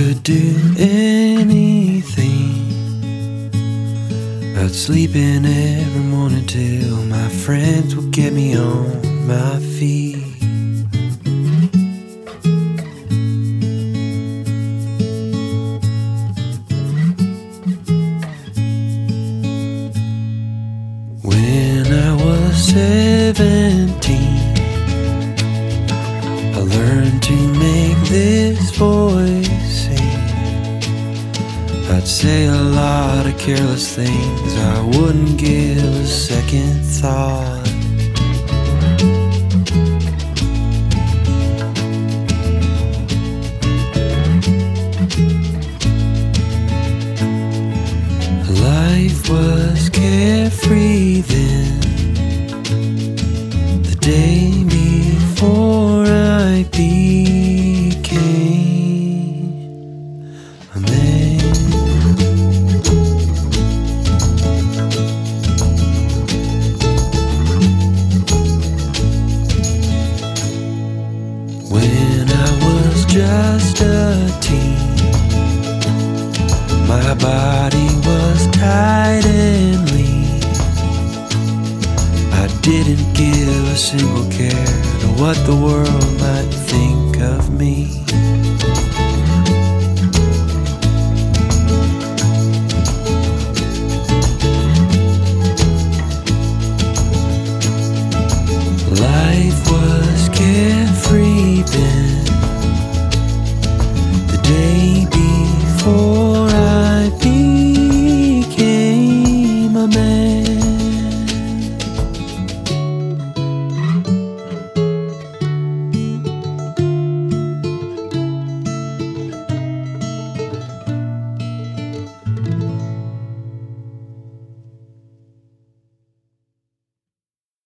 could do anything. I'd sleep in every morning till my friends would get me on my feet. When I was 17, I learned to make this voice sing. I'd say a lot of careless things I wouldn't give a second thought. Life was carefree then, the day before I became a man. When I was just a teen, my body was tight and lean. I didn't give a single care to what the world might think of me.